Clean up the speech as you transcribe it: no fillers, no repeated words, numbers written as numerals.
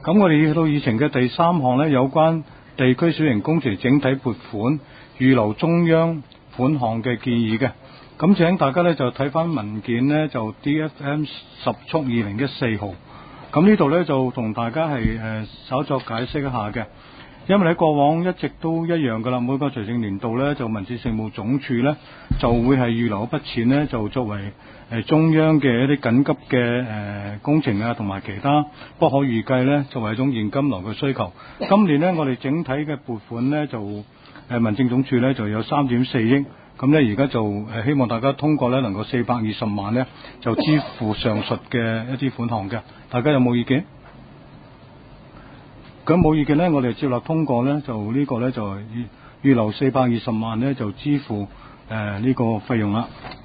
咁我哋去到議程嘅第3項呢，有關地區小型工程整體撥款預留中央款項嘅建議嘅。咁請大家呢就睇翻文件呢，就 DFM 10速2014號。咁呢度呢就同大家係稍作解釋一下嘅。因為喺過往一直都一樣噶啦，每個財政年度呢，就民政事務總署呢就會係預留一筆錢呢，就作為中央嘅一啲緊急嘅工程啊，同埋其他不可預計呢，作為一種現金流嘅需求。今年呢，我哋整體嘅撥款呢，就民政總署呢就有3.4億，咁呢而家就希望大家通過呢，能夠420萬呢，就支付上述嘅一啲款項嘅。大家有冇意見？咁冇意見呢，我哋接納通過呢，就呢個呢，就預留420萬呢，就支付呢個費用啦。